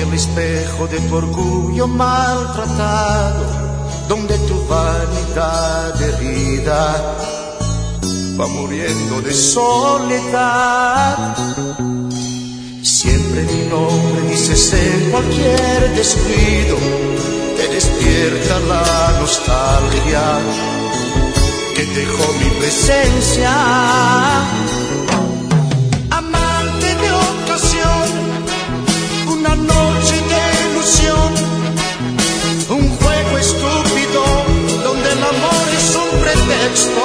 el espejo de tu orgullo maltratado, donde tu vanidad herida va muriendo de soledad. Siempre mi nombre dices en cualquier descuido, te despierta la nostalgia que dejó mi presencia. Amante de ocasión, una noche de ilusión, un juego estúpido donde el amor es un pretexto.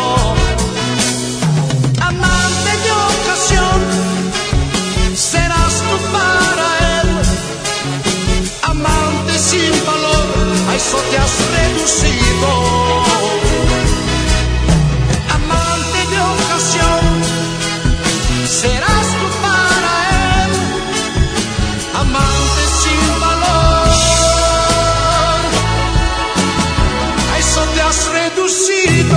Amante de ocasión, serás tú para él. Amante sin valor, a eso te has reducido. Amante de ocasión, serás tú para él. Amante sin valor, a eso te has reducido.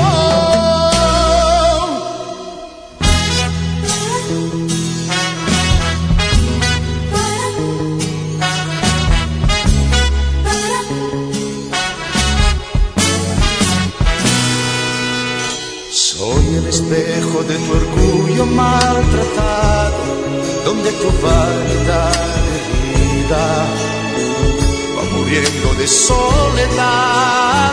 Soy el espejo de tu orgullo maltratado, donde tu vanidad herida va muriendo de soledad.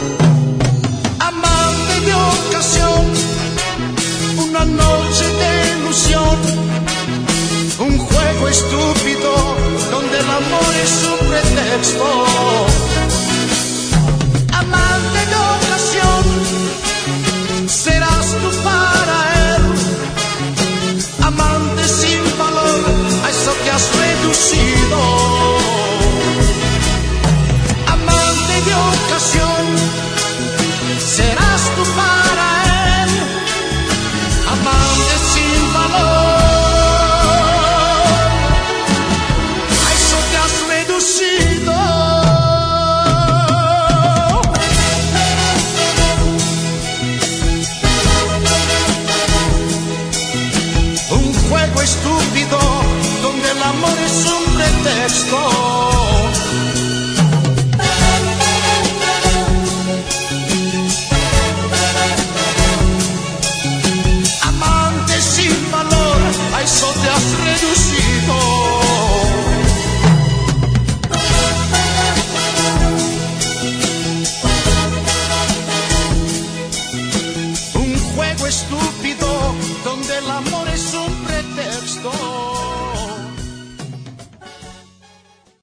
Amante de ocasión, una noche de ilusión, un juego estúpido donde el amor es un pretexto. Amante de ocasión, serás tú para él. Amante sin valor, a eso te has reducido. Amante de ocasión, serás tú para él. Amante sin valor, a eso te has reducido. Un juego estúpido donde el amor es un pretexto. Amante sin valor, a eso te has reducido. Un juego estúpido